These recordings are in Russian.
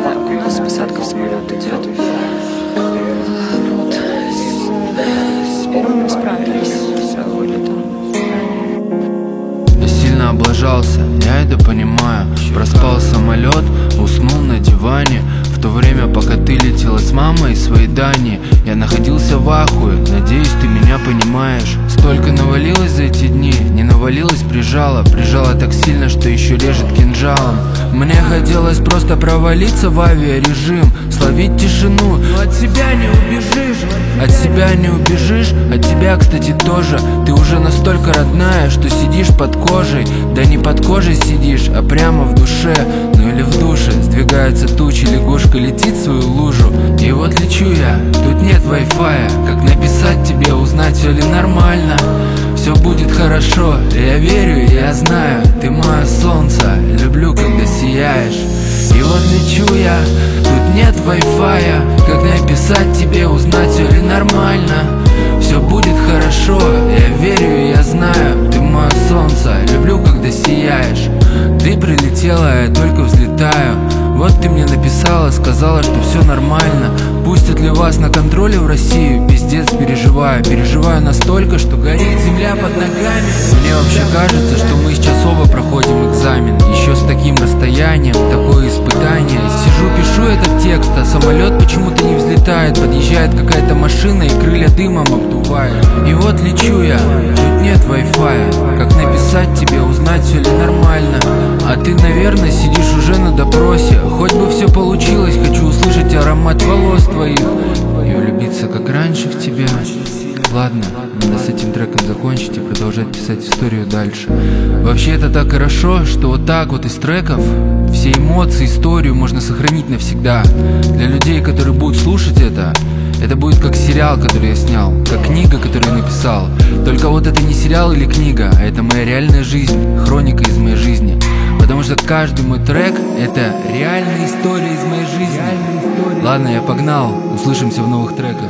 у нас посадка в самолет идет. Вот. С первым мы справились с вылетом. Я сильно облажался, я это понимаю. Проспал самолет, уснул на диване. В то время, пока ты летела с мамой из своей Дании, я находился в ахуе, надеюсь, ты меня понимаешь. Столько навалилось за эти дни, не навалилось, прижало так сильно, что еще режет кинжалом. Мне хотелось просто провалиться в авиарежим, словить тишину, но от себя не убежишь. От себя не убежишь, от тебя, кстати, тоже. Ты уже настолько родная, что сидишь под кожей. Да не под кожей сидишь, а прямо в душе. Ну или в душе. Сдвигаются тучи, лягушка летит в свою лужу. И вот лечу я, тут нет Wi-Fi. Как написать тебе, узнать, все ли нормально? Все будет хорошо, я верю, я знаю. Ты мое солнце, люблю, когда сияешь. И вот лечу я, тут нет Wi-Fi. Как написать тебе, узнать, все ли нормально? Все будет хорошо, я верю, я знаю. Ты мое солнце, люблю, когда сияешь. Ты прилетела, я только взлетаю. Вот ты мне написала, сказала, что все нормально. Пустят ли вас на контроле в Россию? Пиздец, переживаю настолько, что горит земля под ногами. Мне вообще кажется, что мы сейчас оба проходим экзамен. Еще с таким расстоянием, такое испытание. Сижу, пишу этот текст, а самолет почему-то не взлетает. Подъезжает какая-то машина и крылья дымом обдувает. И вот лечу я, тут нет Wi-Fi. Как написать тебе, узнать, все ли нормально? А ты, наверное, сидишь уже на допросе. Хоть бы все получилось, хочу услышать аромат волос твоих и влюбиться, как раньше, в тебя. Ладно, надо с этим треком закончить и продолжать писать историю дальше. Вообще это так хорошо, что вот так вот из треков все эмоции, историю можно сохранить навсегда. Для людей, которые будут слушать это будет как сериал, который я снял, как книга, которую я написал. Только вот это не сериал или книга, а это моя реальная жизнь, хроника из моей жизни. Потому что каждый мой трек — это реальная история из моей жизни. Ладно, я погнал, услышимся в новых треках.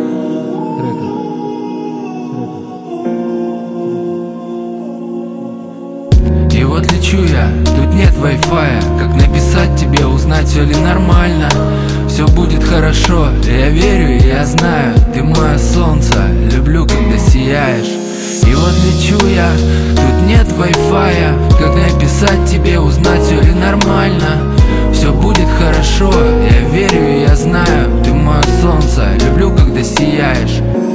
И вот лечу я, тут нет Wi-Fi. Как написать тебе, узнать, все ли нормально? Все будет хорошо, я верю, я знаю. Ты мое солнце, люблю, когда сияешь. И вот лечу я, тут нет Wi-Fi. Как написать тебе, узнать, все ли нормально? Все будет хорошо, я верю, я знаю. Ты мое солнце, люблю, когда сияешь.